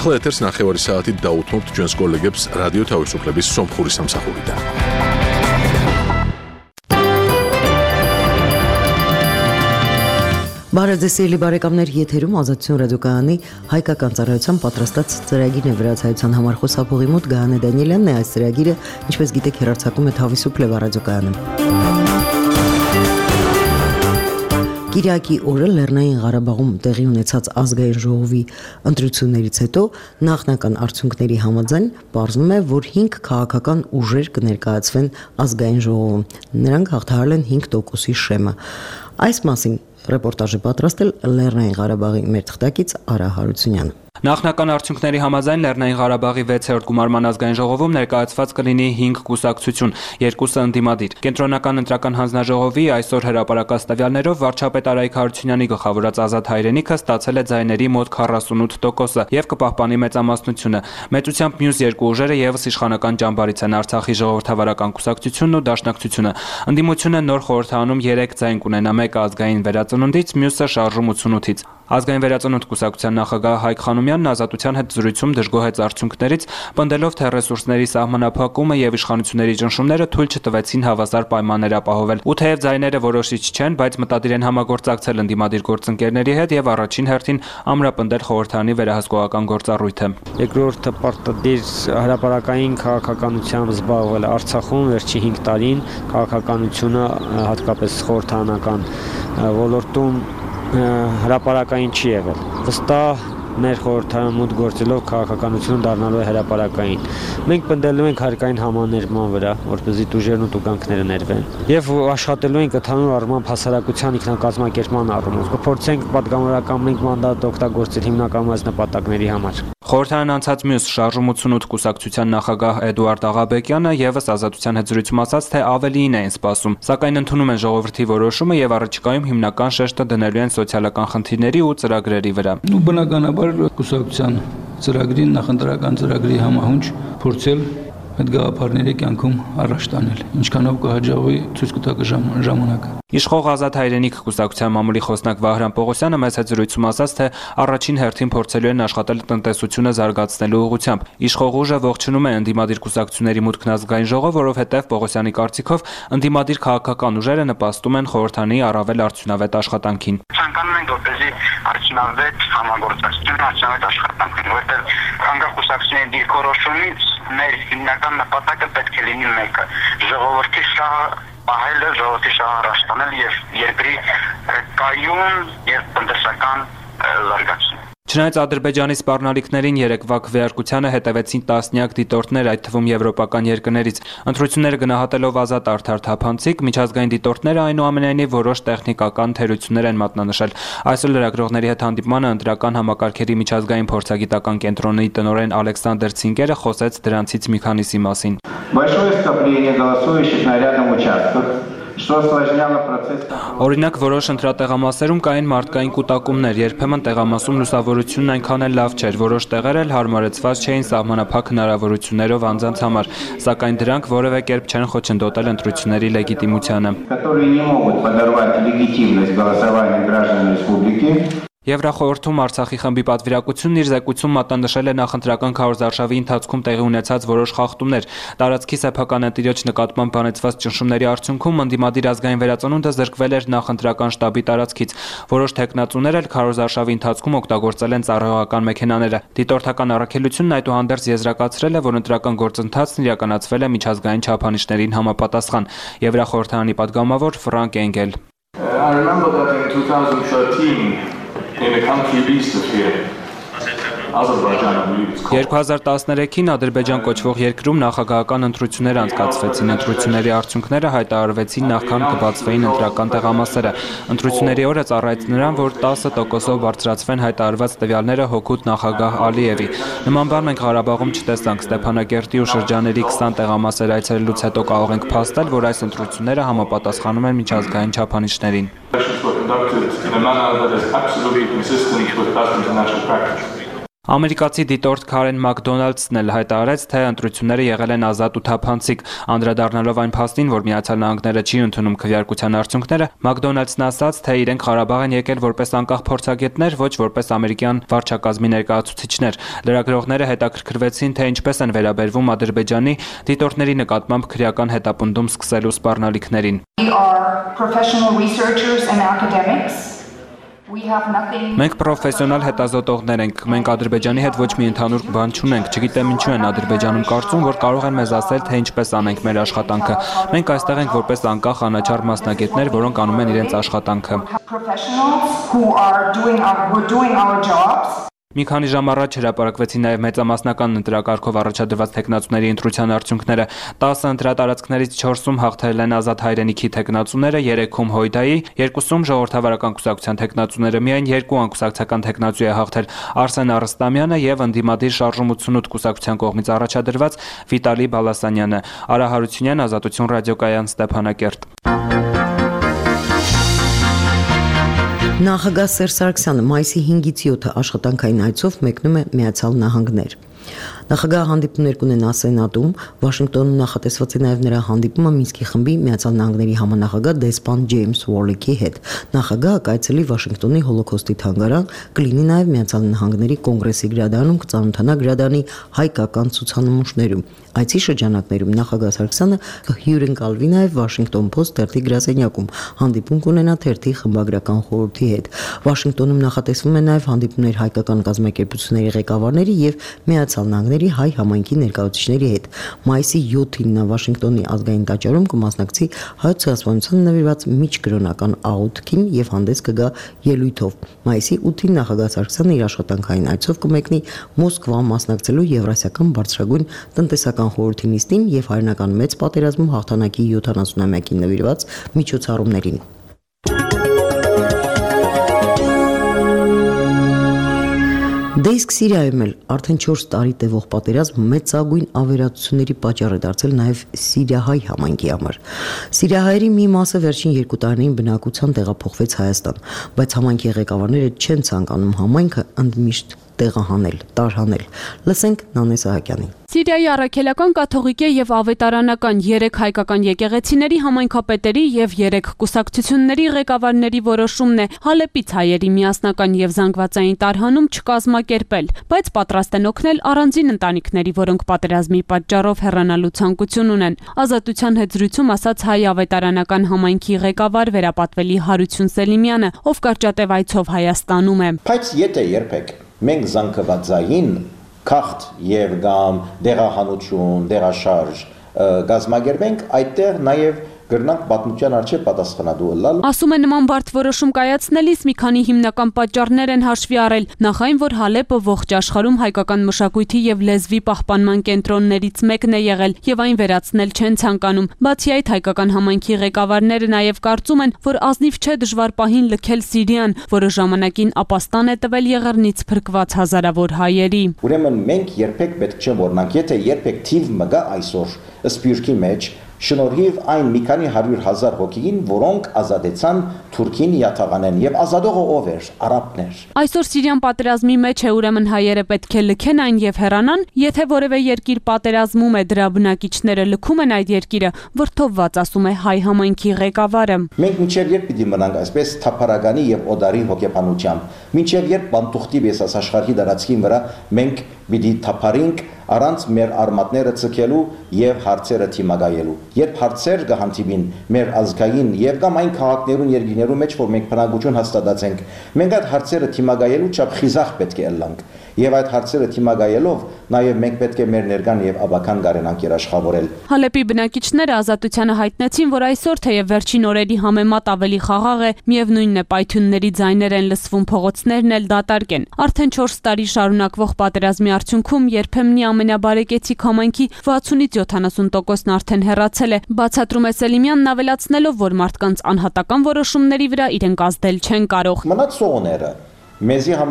ახლა ეთერს ნახევარი საათით დაუთმობთ ჩვენს კოლეგებს რადიო თავისუფლების სომხური სამსახურიდან. Բարեձեւելի բարեկամներ, եթերում ազատություն ռադիոկայանի հայկական ծառայության պատրաստած ծրագիրն է վրացայության համար խոսափողի մոտ Գայանե Դանիելյանն է այս ծրագիրը, ինչպես գիտեք, հեռարձակում է Თავისუფლება ռադիոկայանում։ Կիրակի օրը Լեռնային Ղարաբաղում տեղի ունեցած ազգային ժողովի ընտրություններից հետո նախնական արդյունքների համաձայն պարզվում է, որ 5 քաղաքական ուժեր կներկայացվեն ազգային ժողովում։ Նրանք հաղթահարել են 5%-ի շեմը։ Այս մասին ռեպորտաժը պատրաստել Լեռնային Ղարաբաղի մեր թղթակից Արա Հարությունյանը։ Նախնական արդյունքների համաձայն Լեռնային Ղարաբաղի 6-րդ գումարման ազգային ժողովում ներկայացված կլինի 5 կուսակցություն, 2-ը ընդդիմադիր։ Կենտրոնական ընտրական հանձնաժողովի այսօր հրապարակած տվյալներով վարչապետ Արայիկ Հարությունյանի գլխավորած Ազատ հայրենիքը ստացել է ձայների մոտ 48%-ը եւ կպահպանի մեծամասնությունը։ Մեծությամբ մյուս երկու ուժերը եւս իշխանական ճամբարից են Արցախի ժողովրդավարական կուսակցությունն ու Դաշնակցությունը։ Ընդդիմությունը նոր խորհրդանում 3 ձայն կունենա, մեկը ազգային վերածնունդից, մյուսը շարժում 88-ից։ Ազգային վերածնունդ կուսակցության նախագահ Հայկ Խանոմյանն Ազատության հետ զրույցում դժգոհեց արդյունքներից, պնդելով թե ռեսուրսների սահմանափակումը եւ իշխանությունների ճնշումները թույլ չտվեցին հավասար պայմաններ ապահովել։ Ու թեև ձայները որոշիչ չեն, բայց մտադիր են համագործակցել ընդդիմադիր գործընկերների հետ եւ առաջին հերթին ամրապնդել խորհրդանի վերահսկողական գործառույթը։ Երկրորդը պարտադիր հրապարակային քաղաքականությամբ զբաղվել Արցախում վերջի 5 տարին քաղաքականությունը հատկապես խորհրդանական ոլորտում հրապարակային չի եղել։ Վստահ մեր խորհրդարան մուտք գործելով քաղաքականությունը դառնալու է հրապարակային։ Մենք պնդելու ենք հարկային համաներման վրա, որպեսզի տուժերն ու տուգանքները ներվեն, եւ աշխատելու ենք ընդհանուր առմամբ հասարակության ինքնակազմակերպման առումով։ Կփորձենք պատգամավորական մենք մանդատ օգտագործել հիմնական այս նպատակների համար։ Խորհրդարան անցած մյուս շարժում 88 կուսակցության նախագահ Էդուարդ Աղաբեկյանը եւս Ազատության հետ զրույցում ասաց, թե ավելիին էին սպասում, սակայն ընդունում են ժողովրդի որոշումը եւ առաջիկայում հիմնական շեշտը դնելու են սոցիալական խնդիրների ու ծրագրերի վրա։ Բնականաբար կուսակցության ծրագրի նախընտրական ծրագրի համահունչ փորձել այդ գաղափարների կյանքում առաջ տանել, ինչքանով կհաջողվի ցույց կտա ժամանակը։ Իշխող Ազատ հայրենիք կուսակցության մամուլի խոսնակ Վահրամ Պողոսյանը մեծ հետ զրույցում ասաց, թե առաջին հերթին փորձելու են աշխատել տնտեսությունը զարգացնելու ուղղությամբ։ Իշխող ուժը ողջունում է ընդդիմադիր կուսակցությունների մուտքն ազգային ժողով, որովհետև Պողոսյանի կարծիքով ընդդիմադիր քաղաքական ուժերը նպաստում են խորհրդանի առավել արդյունավետ աշխատանքին։ Ցանկանում ենք, որպեսզի արդյունավետ համագործակցություն, արդյունավետ աշխատանք լինի, որտեղ անկախ կուսակցությունների դիրքորոշումից մեր հիմնական նպատակը պետք է լինի մեկը՝ ժողովրդի շահը պահելը, ժողովրդի շահը առաջ տանել եւ երկրի կայուն եւ տնտեսական զարգացում։ Չնայած Ադրբեջանի սպառնալիքներին երեկվա քվեարկությանը հետևեցին տասնյակ դիտորդներ, այդ թվում եվրոպական երկրներից։ Ընտրությունները գնահատելով ազատ արդար թափանցիկ, միջազգային դիտորդները այնուամենայնիվ որոշ տեխնիկական թերություններ են մատնանշել։ Այսօր լրագրողների հետ հանդիպմանը ընտրական համակարգերի միջազգային փորձագիտական կենտրոնի տնօրեն Ալեքսանդր Ցինկերը խոսեց դրանցից մի քանիսի մասին։ Большое скопление голосующих на рядом участках. Օրինակ որոշ ընտրատեղամասերում կային մարդկային կուտակումներ, երբեմն տեղամասում լուսավորությունն այնքան էլ լավ չէր, որոշ տեղեր էլ հարմարեցված չէին սահմանափակ հնարավորություններով անձանց համար, սակայն դրանք որևէ կերպ չեն խոչընդոտել ընտրությունների լեգիտիմությանը։ Եվրախորհրդում Արցախի խմբի պատվիրակությունն իր զեկույցում մատնանշել է նախընտրական քարոզարշավի ընթացքում տեղի ունեցած որոշ խախտումներ։ Տարածքի սեփական ընտիրոջ նկատմամբ բանեցված ճնշումների արդյունքում ընդդիմադիր ազգային վերածնունդը զրկվել էր նախընտրական շտաբի տարածքից։ Որոշ թեկնածուներ էլ քարոզարշավի ընթացքում օգտագործել են ծառայողական մեքենաները։ Դիտորդական առաքելությունն այդուհանդերձ եզրակացրել է, որ ընտրական գործընթացն իրականացվել է միջազգային չափանիշներին համապատասխան։ Եվրախորհրդարանի падգամավոր Ֆրանկ Էնգել. I remember that in 2013 in the country east of here, 2013-ին Ադրբեջան կոչվող երկրում նախագահական ընտրություններ անցկացվեցին։ Ընտրությունների արդյունքները հայտարարվեցին նախքան կբացվեին ընտրական տեղամասերը։ Ընտրությունների օրը ծառայեց նրան, որ 10%-ով բարձրացվեն հայտարարված տվյալները հօգուտ նախագահ Ալիևի։ Նման բան մենք Ղարաբաղում չտեսանք։ Ստեփանակերտի ու շրջաների 20 տեղամասեր այցելելուց հետո կարող ենք փաստել, որ այս ընտրությունները համապատասխանում են միջազգային չափանիշներին։ Ամերիկացի դիտորդ Քարեն Մակդոնալդսն էլ հայտարարեց, թե ընտրությունները եղել են ազատ ու թափանցիկ, անդրադառնալով այն փաստին, որ Միացյալ Նահանգները չի ընդունում քվեարկության արդյունքները, Մակդոնալդսն ասաց, թե իրենք Ղարաբաղ են եկել որպես անկախ փորձագետներ, ոչ որպես ամերիկյան վարչակազմի ներկայացուցիչներ։ Լրագրողները հետաքրքրվեցին, թե ինչպես են վերաբերվում Ադրբեջանի դիտորդների նկատմամբ քրեական հետապնդում սկսելու սպառնալիքներին։ Մենք պրոֆեսիոնալ հետազոտողներ ենք, մենք Ադրբեջանի հետ ոչ մի ընդհանուր բան չունենք, չգիտեմ ինչու են Ադրբեջանում կարծում, որ կարող են մեզ ասել, թե ինչպես անենք մեր աշխատանքը։ Մենք այստեղ ենք որպես անկախ անաչառ մասնագետներ, որոնք անում են իրենց աշխատանքը։ Մի քանի ժամ առաջ հրապարակվեցին նաև մեծամասնական ընտրակարգով առաջադրված թեկնածուների ընտրության արդյունքները։ 10 ընտրատարածքներից 4-ում հաղթել են Ազատ հայրենիքի թեկնածուները, 3-ում Հույդայի, 2-ում Ժողովրդավարական կուսակցության թեկնածուները, միայն 2 անկուսակցական թեկնածու է հաղթել Արսեն Արստամյանը եւ ընդդիմադիր Շարժում 88 կուսակցության կողմից առաջադրված Վիտալի Բալասանյանը։ Արա Հարությունյան, Ազատություն ռադիոկայան, Ստեփանակերտ։ Նախագահ Սերժ Սարգսյանը մայիսի 5-ից 7-ը աշխատանքային այցով մեկնում է Միացյալ Նահանգներ։ Նախագահը հանդիպումներ կունենա Սենատում, Վաշինգտոնում նախատեսված է նաև նրա հանդիպումը Մինսկի խմբի Միացյալ Նահանգների համանախագահ դեսպան Ջեյմս Ուորլիքի հետ։ Նախագահը կայցելի Վաշինգտոնի Հոլոկոստի թանգարան, կլինի նաև Միացյալ Նահանգների կոնգրեսի գրադարանում, կծանոթանա գրադարանի հայկական ցուցանմուշներում։ Այցի շրջանակներում նախագահ Սարգսյանը կհյուրընկալվի նաև Washington Post թերթի գրասենյակում, հանդիպում կունենա թերթի խմբագրական խորհրդի հետ։ Վաշինգտոնում նախատեսվում է նաև հանդիպումներ հայկական կազմակերպությունների ղեկավարների եւ Միացյալ Նահանգների հայ համայնքի ներկայացուցիչների հետ։ Մայիսի 7-ին նա Վաշինգտոնի ազգային տաճարում կմասնակցի հայոց ցեղասպանության նվիրված միջկրոնական աղոթքին եւ հանդես կգա ելույթով։ Մայիսի 8-ին նախագահ Սարգսյանը իր աշխատանքային այցով կմեկնի Մոսկվա մասնակցելու Եվրասիական բարձրագույն տնտեսական խորհրդի նիստին եւ հայրենական մեծ պատերազմում հաղթանակի 70-ամյակին նվիրված միջոցառումներին։ Դեսկ Սիրիայում էլ արդեն 4 տարի տևող պատերազմ մեծագույն ավերածությունների պատճառ է դարձել նաև սիրիահայ համայնքի համար։ Սիրիահայերի մի մասը վերջին 2 տարիներին բնակության տեղափոխվեց Հայաստան, բայց համայնքի ղեկավարները չեն ցանկանում համայնքը ընդմիշտ տեղահանել, տարհանել։ Լսենք Նանե Սահակյանին։ Սիրիայի առաքելական կաթողիկե եւ ավետարանական 3 հայկական եկեղեցիների համայնքապետերի եւ 3 կուսակցությունների ղեկավարների որոշումն է Հալեպից հայերի միասնական եւ զանգվածային տարհանում չկազմակերպել, բայց պատրաստ են օգնել առանձին ընտանիքների, որոնք պատերազմի պատճառով հեռանալու ցանկություն ունեն։ Ազատության հետ զրույցում ասաց հայ ավետարանական համայնքի ղեկավար վերապատվելի Հարություն Սելիմյանը, ով կարճատև այցով Հայաստանում է։ Բայց եթե երբեք մենք զանգվածային քաղտ եւ գամ դեղահանություն, դեղաշարժ գազմագերբենք, այդտեղ նաեւ գրնանք պատմության արժե պատասխանատու ըլլալ։ Ասում է նման բարդ որոշում կայացնելիս մի քանի հիմնական պատճառներ են հաշվի առել, նախ այն, որ Հալեպը ողջ աշխարհում հայկական մշակույթի եւ լեզվի պահպանման կենտրոններից մեկն է եղել եւ այն վերացնել չեն ցանկանում։ Բացի այդ, հայկական համայնքի ղեկավարները նաեւ կարծում են, որ ազնիվ չէ դժվար պահին լքել Սիրիան, որը ժամանակին ապաստան է տվել եղեռնից փրկված հազարավոր հայերի։ Ուրեմն մենք երբեք պետք չէ որնանք, եթե երբեք թիվ մգա այսօր սպյուրքի մեջ շնորհիվ այն մի քանի 100,000 հոգին, որոնք ազատեցան Թուրքին յաթաղանեն եւ ազատողը ով էր, արաբներ։ Այսօր Սիրիան պատերազմի մեջ է, ուրեմն հայերը պետք է լքեն այն եւ հեռանան, եթե որևէ երկիր պատերազմում է, դրա բնակիչները լքում են այդ երկիրը, վրդովված, ասում է հայ համայնքի ղեկավարը։ Մենք մինչեւ երբ պիտի մնանք այսպես թափարականի եւ օդարի հոգեբանությամբ, մինչեւ երբ բանտուղտի վեսած աշխարհի դարածքին վրա մենք պիտի թափարինք առանց մեր արմատները ցկելու եւ հարցերը թիմագայելու։ Երբ հարցեր կհանդիպին մեր ազգային եւ կամ այն քաղաքներուն երկիներու մեջ, որ մենք բնակություն հաստատած ենք, մենք այդ հարցերը թիմագայելու չափ խիզախ պետք է ելնանք։ Եվ այդ հարցերը թիմագայելով նաև մենք պետք է մեր ներկան եւ աբական գարենանք երաշխավորել։ Հալեպի բնակիչները Ազատությանը հայտնեցին, որ այսօր թեև վերջին օրերի համեմատ ավելի խաղաղ է, միևնույնն է պայթյունների ձայներ են լսվում, փողոցներն էլ դատարկ են։ Արդեն 4 տարի շարունակվող պատերազմի արդյունքում երբեմնի ամենաբարեկեցիկ համայնքի 60-ից 70%-ն արդեն հեռացել է։ Բացատրում է Սելիմյանն, ավելացնելով, որ մարդկանց անհատական որոշումների վրա իրենք ազդել չեն կարող։ Մնաց սողները մեզի համար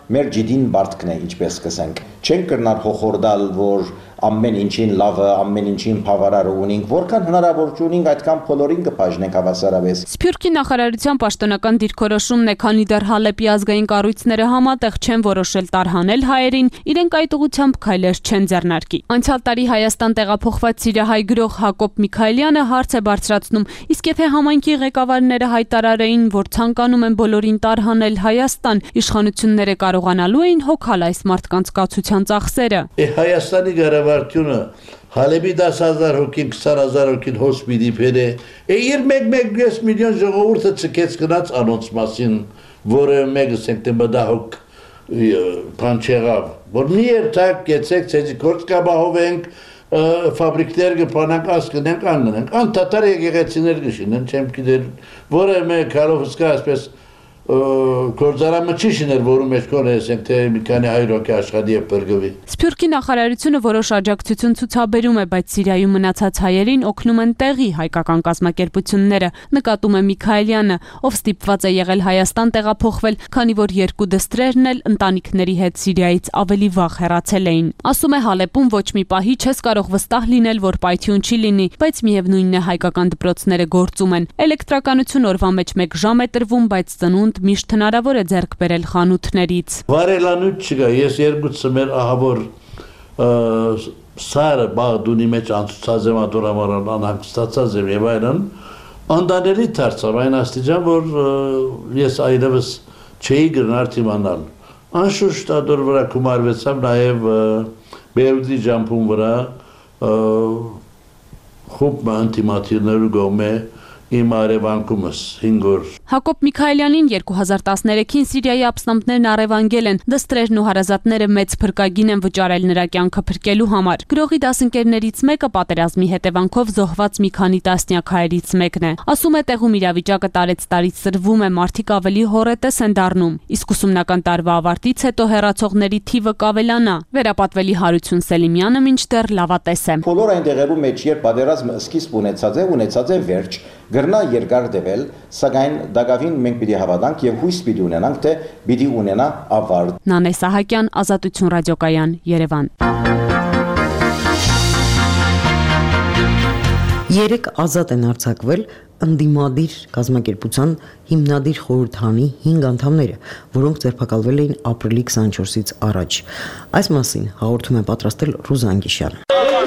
մեր ջիդին բարդքն է, ինչպես կսենք։ Չենք կրնար հոխորդալ, որ ամեն ինչին լավը, ամեն ինչին բավարարը ունենք, որքան հնարավոր ունենք, այդքան բոլորին կբաժնենք հավասարապես։ Սփյուռքի նախարարության պաշտոնական դիրքորոշումն է, քանի դեռ Հալեպի ազգային կառույցները համատեղ չեն որոշել տարհանել հայերին, իրենք այդ ուղղությամբ քայլեր չեն ձեռնարկի։ Անցյալ տարի Հայաստան տեղափոխված սիրիահայ գրող Հակոբ Միքայելյանը հարց է բարձրացնում, իսկ եթե համայնքի ղեկավարները հայտարարեին, որ ցանկանում են բոլորին տարհանել Հայաստան, իշխանությունները կարողանալու էին հոգալ այս մարդկանց կացության ծախսերը։ Հայաստանի կառավարությունը Հալեպի 10,000 հոգին, 20,000 հոգին հոսպիտի բերե, իր 1 միլիոն ժողովուրդը ցկեց գնաց անոնց մասին, որը մեկը սեպտեմբեր դահոք բան չեղավ, որ մի երթակ կեցեք, ցեզի գործ կաբահովենք, ֆաբրիկներ կփանանք, ասկնենք, անգնենք, անտատար եկեղեցիներ կշինեն, չեմ գիտեր, որը մեկ կարողսկա ասպես գործարամը չի շիներ, որում մեջ կոնեսենք, թե մի քանի հայրոք աշխատի է պրգվի։ Սփյուռքի նախարարությունը որոշ աջակցություն ցուցաբերում է, բայց Սիրիայում մնացած հայերին օգնում են տեղի հայկական կազմակերպությունները, նկատում է Միքայելյանը, ով ստիպված է եղել Հայաստան տեղափոխվել, քանի որ երկու դստրերն էլ ընտանիքների հետ Սիրիայից ավելի վաղ հեռացել էին։ Ասում է Հալեպում ոչ մի պահի չես կարող վստահ լինել, որ պայթյուն չի լինի, բայց միևնույնն է հայկական դպրոցները գործում են։ Էլեկտրականություն օրվա մեջ 1 ժամ է տրվում, բայց ծնունդ միշտ հնարավոր է ձեռք բերել խանութներից։ Վարելանուց չկա, ես երկուսը մեր ահավոր սարը բաղդունի մեջ անցուցած եմ ադորամարան անհանգստացած եմ և այլն, անդանելի դարձավ այն աստիճան, որ ես այլևս չէի գրնար թիմանալ։ Անշուշտ ադոր վրա կումարվեցավ նաև Բերուտի ջամփուն վրա խումբ անտիմատիվներու գոմե իմ արևանկումս 5 օր։ Հակոբ Միքայելյանին 2013-ին Սիրիայի ապստամբներն առևանգել են, դստրերն ու հարազատները մեծ փրկագին են վճարել նրա կյանքը փրկելու համար։ Գրողի դասընկերներից մեկը պատերազմի հետևանքով զոհված մի քանի տասնյակ հայերից մեկն է։ Ասում է, տեղում իրավիճակը տարեց-տարից սրվում է, մարդիկ ավելի հոռետես են դառնում, իսկ ուսումնական տարվա ավարտից հետո հեռացողների թիվը կավելանա։ Վերապատվելի Հարություն Սելիմյանը մինչդեռ լավատես է։ Բոլոր այն տեղերում մեջ, երբ պատերազմը սկիզբ ունեցած է վերջ, գրնա երկար դեպել, սակայն դակավին մենք պիտի հավատանք եւ հույս պիտի ունենանք, թե պիտի ունենա ավարտ։ Նանե Սահակյան, Ազատություն ռադիոկայան, Երևան։ 3 ազատ են արձակվել ընդդիմադիր կազմակերպության հիմնադիր խորհրդանի 5 անդամները, որոնք ձերբակալվել էին ապրիլի 24-ից առաջ։ Այս մասին հաղորդում է պատրաստել Ռուզան Գիշյանը։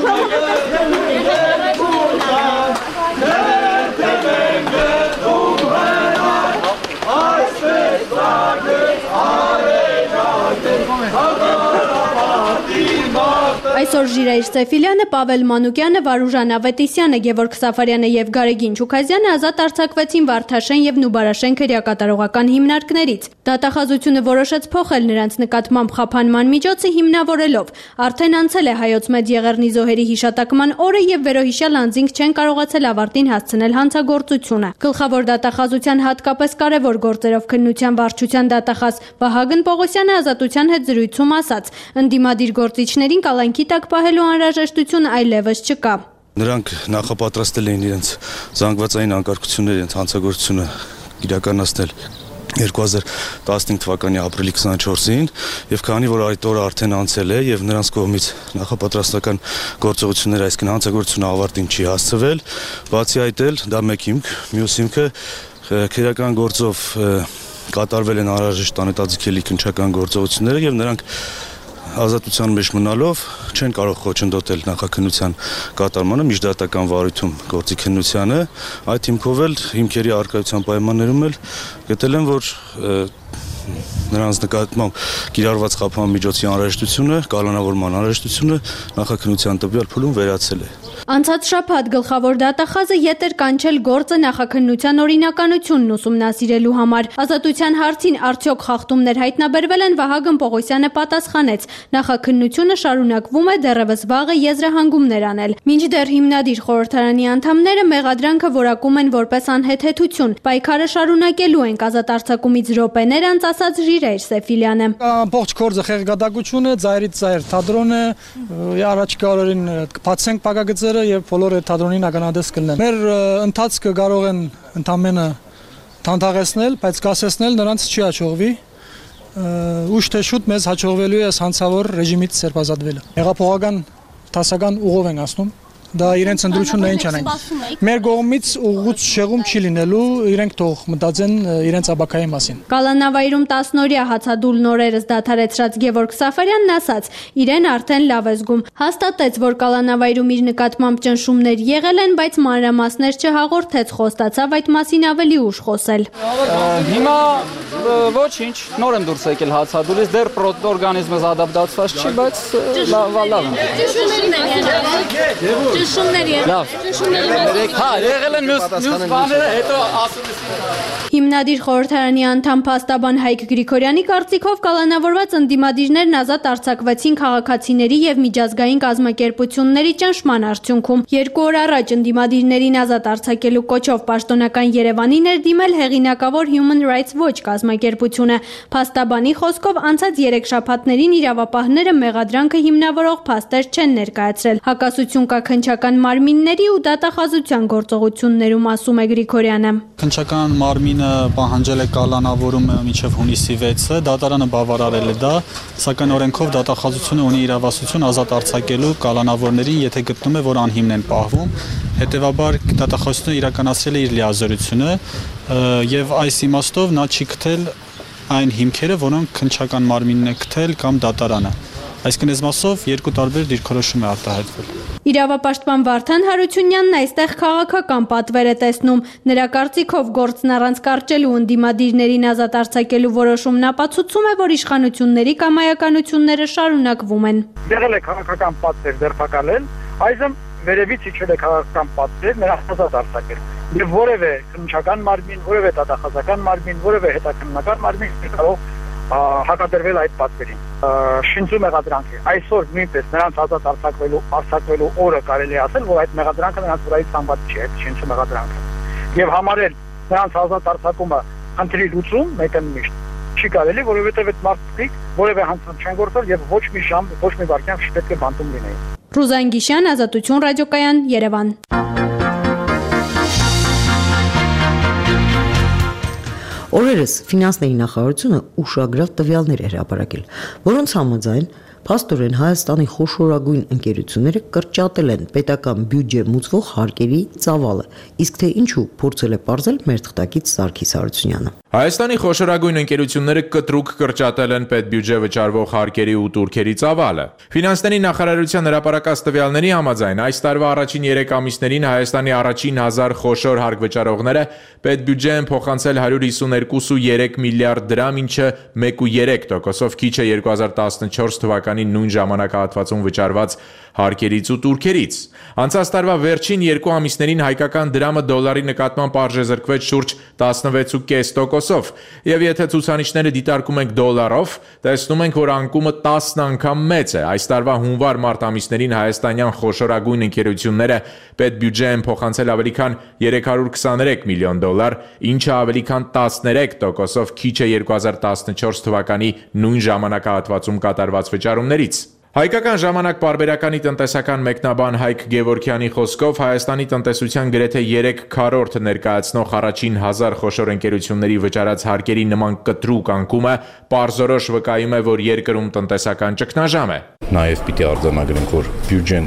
Այսօր Ժիրայր Սեֆիլյանը, Պավել Մանուկյանը, Վարուժան Ավետիսյանը, Գևորգ Սաֆարյանը եւ Գարեգին Չուքազյանը ազատ արձակվեցին Վարդաշեն եւ Նուբարաշեն քրեակատարողական հիմնարկներից։ Դատախազությունը որոշեց փոխել նրանց նկատմամբ խափանման միջոցը հիմնավորելով. արդեն անցել է Հայոց մեծ եղեռնի զոհերի հիշատակման օրը եւ վերոհիշյալ անձինք չեն կարողացել ավարտին հասցնել հանցագործությունը։ Գլխավոր դատախազության հատկապես կարևոր գործերով քննության վարչության դատախազ Վահագն Պողոսյանը ազատության հետ զրույցում ասաց. ընդդիմադիր գործիչներին կալանքի տակ պահելու անհրաժեշտություն այլևս չկա։ Նրանք նախապատրաստել էին իրենց զանգվածային անկարգությունները, իրենց հանցագործությունը իրականացնել 2015 թվականի ապրիլի 24-ին եւ քանի որ այդ օրը արդեն անցել է եւ նրանց կողմից նախապատրաստական գործողությունները, այսինքն հանցագործությունը ավարտին չի հասցվել, բացի այդ էլ դա մեկ հիմք, մյուս հիմքը քրեական գործով կատարվել են անհրաժեշտ անհետաձգելի քննչական գործողությունները եւ նրանք ազատության մեջ մնալով չեն կարող խոչընդոտել նախաքննության կատարմանը միջդատական վարույթում գործի քննությանը, այդ հիմքով էլ հիմքերի առկայության պայմաններում էլ գտել են, որ նրանց նկատմամբ կիրառված խափման միջոցի անհրաժեշտությունը, կալանավորման անհրաժեշտությունը նախաքննության տվյալ փուլում վերացել է։ Անցած շաբաթ գլխավոր դատախազը ետ էր կանչել գործը նախաքննության օրինականությունն ուսումնասիրելու համար։ Ազատության հարցին արդյոք խախտումներ հայտնաբերվել են, Վահագն Պողոսյանը պատասխանեց. նախաքննությունը շարունակվում է, դեռևս վաղ է եզրահանգումներ անել։ Մինչդեռ հիմնադիր խորհրդարանի անդամները մեղադրանքը որակում են որպես անհեթեթություն։ Պայքարը շարունակելու ենք, ազատ արձակումից րոպեներ անց ասաց Ժիրայր Սեֆիլյանը։ Ամբողջ գործը խեղգադակություն է, ծայրից ծայր թատրոն է, առաջիկա օրերին կբացենք փակագծերը եւ բոլորը թատրոնին ականադես կլինեն։ Մեր ընթացքը կարող են ընդամենը թանթաղեցնել, բայց կասեցնել նրանց չի հաջողվի։ ուշ թե շուտ մեզ հաջողվելու է հանցավոր ռեժիմից սերբազատվելը։ Հեղափոխական դասական ուղով են ասնում, դա իրենց ընդրությունն է ինչ անեն։ Մեր կողմից ուղղուց շեղում չի լինելու, իրենք թող մտածեն իրենց աբակայի մասին։ Կալանավայրում 10-օրյա հացադուլ նորերս դադարեցրած Գևորգ Սաֆարյանն ասաց, իրեն արդեն լավ է զգում։ Հաստատեց, որ Կալանավայրում իր նկատմամբ ճնշումներ եղել են, բայց մանրամասներ չհաղորդեց, խոստացավ այդ մասին ավելի ուշ խոսել։ Հիմա ոչինչ, նոր եմ դուրս եկել հացադուլից, դեռ օրգանիզմս ադապտացված չի, բայց լավ եմ։ Ճնշումներ եղել։ Հա, եղել են մյուս բաները, հետո ասում եմ։ Հիմնադիր խորհրդարանի անդամ փաստաբան Հայկ Գրիգորյանի կարծիքով կալանավորված ընդդիմադիրներն ազատ արձակվեցին քաղաքացիների եւ միջազգային կազմակերպությունների ճնշման արդյունքում։ 2 օր առաջ ընդդիմադիրներին ազատ արձակելու կոչով պաշտոնական Երևանին էր դիմել հեղինակավոր Human Rights Watch կազմակերպությունը։ Փաստաբանի խոսքով անցած 3 շաբաթներին իրավապահները մեղադրանքը հիմնավորող փաստեր չեն ներկայացրել։ Հակասություն կա քննչական մարմինների ու դատախազության գործողություններում, ասում է Գրիգորյանը։ Քննչական մարմինը պահանջել է կալանավորումը մինչև հունիսի 6-ը, դատարանը բավարարել է դա, սակայն օրենքով դատախազությունը ունի իրավասություն ազատ արձակելու կալանավորներին, եթե գտնում է, որ անհիմն են պահվում, հետևաբար դատախազությունը իրականացրել է իր լիազորությունը եւ այս իմաստով նա չի գտել այն հիմքերը, որոնք քննչական մարմինն է գտել կամ դատարանը։ Այսինքն այս մասով 2 տարբեր դիրքորոշում է արտահայտվել։ Իրավապաշտպան Վարդան Հարությունյանն այստեղ քաղաքական պատվեր է տեսնում։ Նրա կարծիքով գործն առանց կարճելու ընդդիմադիրներին ազատ արձակելու որոշումն ապացուցում է, որ իշխանությունների կամայականությունները շարունակվում են։ Եղել է քաղաքական պատվեր ձերբակալել, այժմ վերևից իջել է քաղաքական պատվեր նրան ազատ արձակել։ Եվ որևէ քննչական մարմին, որևէ դատախազական մարմին, որևէ հետաքննական մարմին կարող հակադրվել այդ պատվերին։ Շինծու մեղադրանք է։ Այսօր նույնպես նրանց ազատ արձակվելու օրը կարելի է ասել, որ այդ մեղադրանքը նրանց վրայից ծանված չի, այդ շինծու մեղադրանքը։ Եվ համարել նրանց ազատ արձակումը խնդրի լուծում մեկընդմիշտ չի կարելի, որովհետև այդ մարդիկ որևէ հանցանք չեն գործել եւ ոչ մի ժամ, ոչ մի վայրկյան չպետք է բանտում լինեին։ Ռուզան Գիշյան, Ազատություն ռադիոկայան, Երևան։ Օրերս ֆինանսների նախարարությունը ուշագրավ տվյալներ է հրապարակել, որոնց համաձայն փաստորեն Հայաստանի խոշորագույն ընկերությունները կրճատել են պետական բյուջե մուծվող հարկերի ծավալը, իսկ թե ինչու փորձել է պարզել մեր թղթակից Սարգիս Հարությունյանը։ Հայաստանի խոշորագույն ընկերությունները կտրուկ կրճատել են պետբյուջե վճարվող հարկերի ու տուրքերի ծավալը։ Ֆինանսների նախարարության հրապարակած տվյալների համաձայն այս տարվա առաջին 3 ամիսներին Հայաստանի առաջին 1000 խոշոր հարկ վճարողները պետբյուջե են փոխանցել 152.3 միլիարդ դրամ, ինչը 1.3%-ով քիչ է 2014 թվականի նույն ժամանակահատվածում վճարված հարկերից ու տուրքերից։ Անցած տարվա վերջին 2 ամիսներին հայկական դրամը դոլարի նկատմամբ արժեզրկվեց շուրջ 16.5%-ով, եւ եթե ցուցանիշները դիտարկում ենք դոլարով, տեսնում ենք, որ անկումը 10 անգամ մեծ է։ Այս տարվա հունվար-մարտ ամիսներին հայաստանյան խոշորագույն ընկերությունները պետբյուջե են փոխանցել ավելի քան 323 միլիոն դոլար, ինչը ավելի քան 13%-ով քիչ է 2014 թվականի նույն ժամանակահատվածում կատարված վճարումներից։ Հայկական ժամանակ պարբերականի տնտեսական մեկնաբան Հայկ Գևորգյանի խոսքով Հայաստանի տնտեսության գրեթե 3/4 ներկայացնող առաջին 1000 խոշոր ընկերությունների վճարած հարկերի նման կտրուկ անկումը պարզորոշ վկայում է, որ երկրում տնտեսական ճգնաժամ է։ Նաև պիտի արձանագրենք, որ բյուջեն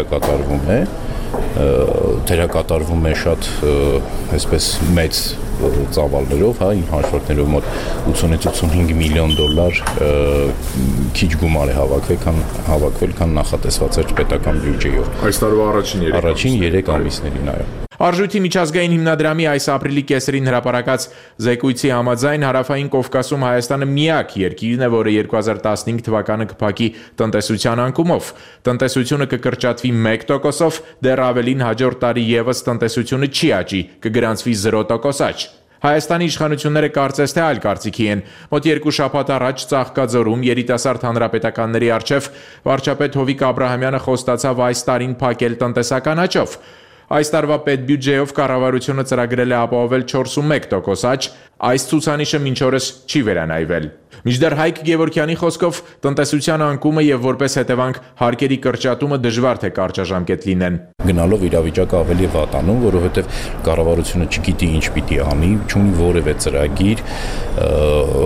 թերակատարվում է շատ այսպես մեծ ծավալներով, հա, հաշվարկներով մոտ 80-85 միլիոն դոլար քիչ գումար է հավաքվել, քան նախատեսված էր պետական բյուջեով։ Այս տարվա առաջին 3 ամիսներին, այո։ Արժույթի միջազգային հիմնադրամի այս ապրիլի կեսերին հրապարակած զեկույցի համաձայն Հարավային Կովկասում Հայաստանը միակ երկիրն է, որը 2015 թվականը կփակի տնտեսության անկումով։ Տնտեսությունը կկրճատվի 1%-ով, դեռ ավելին հաջորդ տարի եւս տնտեսությունը չի աճի, կգրանցվի 0% աճ։ Հայաստանի իշխանությունները կարծես թե այլ կարծիքի են։ Մոտ 2 շաբաթ առաջ Ծաղկաձորում երիտասարդ հանրապետականների առջև վարչապետ Հովիկ Աբրահամյանը խոստացավ այս տարին փակել տնտեսական աճով։ Այս տարվա պետբյուջեով կառավարությունը ծրագրել է ապահովել 4.1% աճ, այս ցուցանիշը մինչ օրս չի վերանայվել։ Մինչդեռ Հայկ Գևորգյանի խոսքով տնտեսության անկումը եւ որպես հետևանք հարկերի կրճատումը դժվար թե կարճաժամկետ լինեն։ Գնալով իրավիճակը ավելի վատանում, որովհետեւ կառավարությունը չգիտի ինչ պիտի անի, չունի որևէ ծրագիր,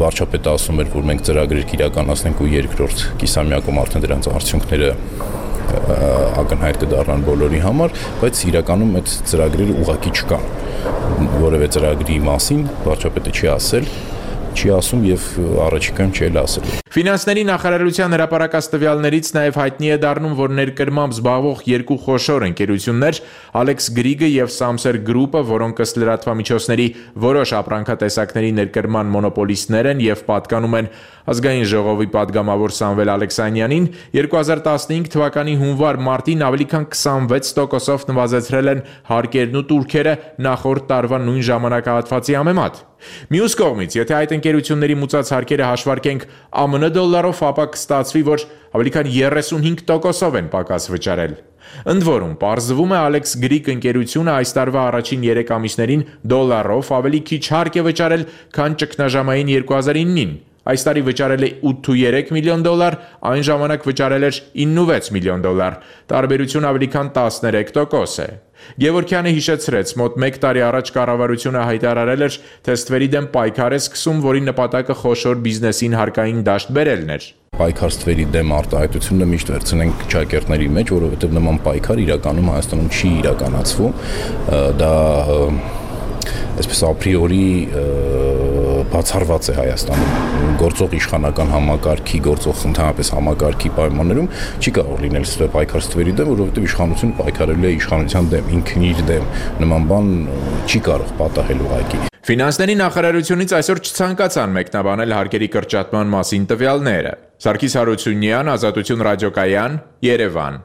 վարչապետը ասում էր, որ մենք ծրագրեր կիրականացնենք ու երկրորդ կիսամյակում արդեն դրանց արդյունքները ակնհայտ կդառնան բոլորի համար, բայց իրականում այդ ծրագրերը ուղղակի չկան։ Որևէ ծրագրի մասին վարչապետը չի ասում եւ առաջիկայում չի ասել։ Ֆինանսների նախարարության հրապարակած տվյալներից նաև հայտնի է դառնում, որ ներկրմամբ զբաղվող երկու խոշոր ընկերություններ Alex Grieg-ը եւ Samser Group-ը, որոնք ըստ լրատվամիջոցների որոշ ապրանքատեսակների ներկրման մոնոպոլիստներ են եւ պատկանում են Ազգային ժողովի падգամավոր Սամվել Ալեքսանյանին, 2015 թվականի հունվար-մարտին ավելի քան 26%-ով նվազեցրել են հարկերն ու տուրքերը նախորդ տարվա նույն ժամանակահատվածի համեմատ։ Մյուս կողմից, եթե այդ ընկերությունների մուծած հարկերը հաշվարկենք ԱՄՆ դոլարով, ապա կստացվի, որ ավելի քան 35%-ով են պակաս վճարել։ Ընդ որում, պարզվում է Alex Grieg ընկերությունը այս տարվա առաջին 3 ամիսներին դոլարով ավելի քիչ հարկ է վճարել, քան ճգնաժամային 2009-ին։ Այս տարի վճարել է 8.3 միլիոն դոլար, այն ժամանակ վճարել էր 9.6 միլիոն դոլար, տարբերությունը ավելի քան 13% է։ Գևորգյանը հիշեցրեց, մոտ 1 տարի առաջ կառավարությունը հայտարարել էր, թե ստվերի դեմ պայքար է սկսում, որի նպատակը խոշոր բիզնեսին հարկային դաշտ բերելն էր։ Պայքար ստվերի դեմ արտահայտությունը միշտ վերցնենք ճակերտների մեջ, որովհետև նման պայքար իրականում Հայաստանում չի իրականացվում, դա այսպես ապրիորի բացառված է Հայաստանում գործող իշխանական համակարգի, գործող ընդհանրապես համակարգի պայմաններում չի կարող լինել պայքար ստվերի դեմ, որովհետև իշխանությունը պայքարելու է իշխանության դեմ, ինքն իր դեմ, նման բան չի կարող պատահել ուղղակի։ Ֆինանսների նախարարությունից այսօր չցանկացան մեկնաբանել հարկերի կրճատման մասին տվյալները։ Սարգիս Հարությունյան, Ազատություն ռադիոկայան, Երևան։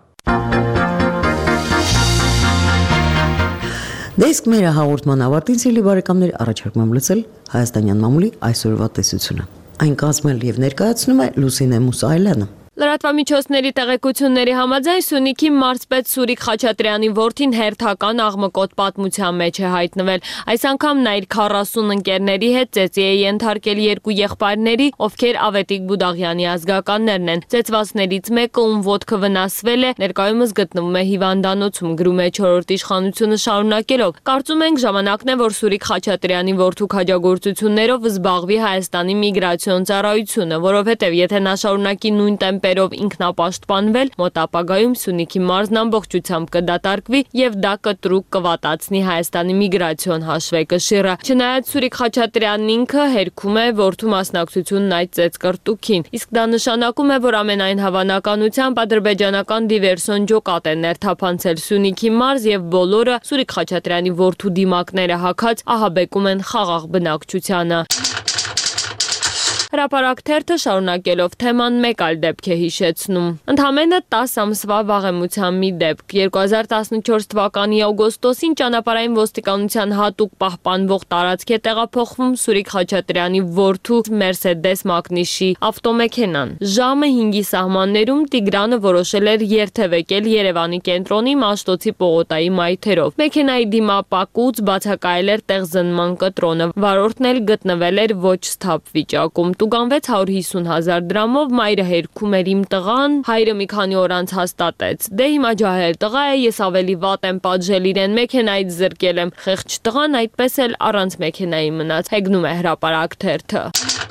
Դեսկ մեր հաղորդման ավարտին սիրելի բարեկամներ առաջարկում եմ լսել հայաստանյան մամուլի այսօրվա տեսությունը։ Այն կազմել եւ ներկայացնում է Լուսինե Մուսայելյանը։ Լրատվամիջոցների տեղեկությունների համաձայն Սյունիքի մարզպետ Սուրիկ Խաչատրյանի որդին հերթական աղմկոտ պատմության մեջ է հայտնվել։ Այս անգամ նա իր 40 ընկերների հետ ծեծի է ենթարկել երկու եղբայրների, ովքեր Ավետիք Բուդաղյանի ազգականներն են։ Ծեծվածներից մեկը, ում ոտքը վնասվել է, ներկայումս գտնվում է հիվանդանոցում, գրում է 4-րդ իշխանությունը շարունակելով։ Կարծում ենք ժամանակն է, որ Սուրիկ Խաչատրյանի որդու քաջագործություններով զբաղվի Հայաստանի միգրացիոն ծառայությունը, որովհետև եթե նա շարունակի նույն տեմպերով ինքնապաշտպանվել, մոտ ապագայում Սյունիքի մարզն ամբողջությամբ կդատարկվի եւ դա կտրուկ կվատացնի Հայաստանի միգրացիոն հաշվեկշիռը։ Չնայած Սուրիկ Խաչատրյանն ինքը հերքում է որդու մասնակցությունն այդ ծեծկրտուքին, իսկ դա նշանակում է, որ ամենայն հավանականությամբ ադրբեջանական դիվերսիոն ջոկատ է ներթափանցել Սյունիքի մարզ եւ բոլորը Սուրիկ Խաչատրյանի որդու դիմակները հագած ահաբեկում են խաղաղ բնակչությանը։ Հրապարակ թերթը շարունակելով թեման մեկ այլ դեպք է հիշեցնում։ Ընդամենը 10 ամսվա վաղեմության մի դեպք։ 2014 թվականի օգոստոսին ճանապարհային ոստիկանության հատուկ պահպանվող տարածք է տեղափոխվում Սուրիկ Խաչատրյանի որդու Mercedes Magnus-ի ավտոմեքենան։ Ժամը 5-ի սահմաններում Տիգրանը որոշել էր երթևեկել Երևանի կենտրոնի Մաշտոցի պողոտայի մայթերով։ Մեքենայի դիմապակուց բացակայել էր տեղզնման կտրոնը։ Վարորդն էլ գտնվել էր ոչ սթափ վիճակում։ Տուգանվեց 150,000 դրամով, մայրը հերքում էր իմ տղան, հայրը մի քանի օր անց հաստատեց։ Դե հիմա ջահել տղա է, ես ավելի վատ եմ պատժել իրեն, մեքենայից զրկել եմ։ Խեղճ տղան այդպես էլ առանց մեքենայի մնաց, հեգնում է հրապարակ թերթը։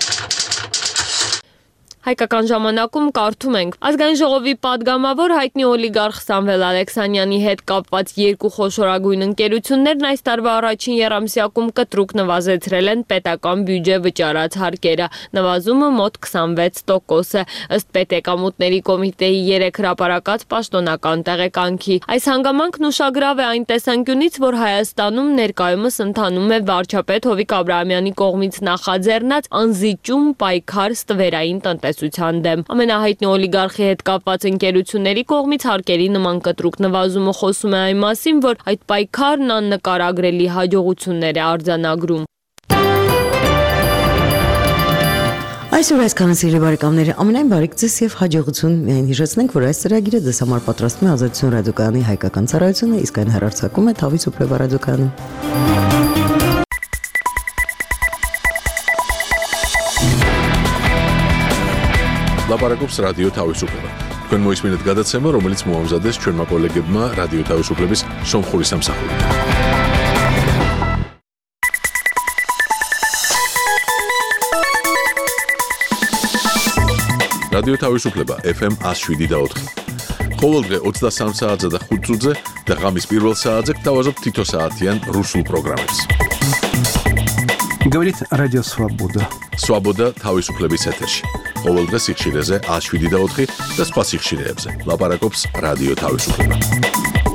Հայկական ժամանակում կարդում ենք. Ազգային ժողովի падգամավոր հայտնի օլիգարխ Սամվել Ալեքսանյանի հետ կապված երկու խոշորագույն ընկերություններն այս տարվա առաջին եռամսյակում կտրուկ նվազեցրել են պետական բյուջե վճարած հարկերը, նվազումը մոտ 26% է, ըստ Պետեկամուտների կոմիտեի 3 հրապարակած պաշտոնական տեղեկանքի։ Այս հանգամանքն ուշագրավ է այն տեսանկյունից, որ Հայաստանում ներկայումս ընթանում է վարչապետ Հովիկ Աբրահամյանի կողմից նախաձեռնած անզիջում պայքար ստվերային տնտեսության դեմ։ Ամենահայտնի օլիգարխի հետ կապված ընկերությունների կողմից հարկերի նման կտրուկ նվազումը խոսում է այն մասին, որ այդ պայքարն աննկարագրելի հաջողություններ է արձանագրում։ Այսօր այսքանը սիրելի բարեկամներ, ամենայն բարիք ձեզ եւ հաջողություն։ Միայն հիշեցնենք, որ այս ծրագիրը ձեզ համար պատրաստում է Ազատություն ռադիոկայանի հայկական ծառայությունը, իսկ այն հեռարձակում է Թավի Սուպլեվա ռադիոկայանը։ Լապարակոպս ռադիո Թավիսուպլեվա։ Თქვენ მოისმინეთ გადაცემა, რომელიც მოამზადეს ჩვენმა კოლეგებმა რადიო თავისუფლების სომხური სამსახურით. რადიო თავისუფლება FM 107.4. ყოველდღე 23 საათზე და 5 წუთზე და ღამის პირველ საათზე გთავაზობთ თითო საათიან რუსულ პროგრამებს. Говорит Радио Свобода. Свобода თავისუფლების ეთერში. ყოველდღე სიხშირეზე 107.4 და სხვა სიხშირეებზე. ლაპარაკობს რადიო თავისუფლება.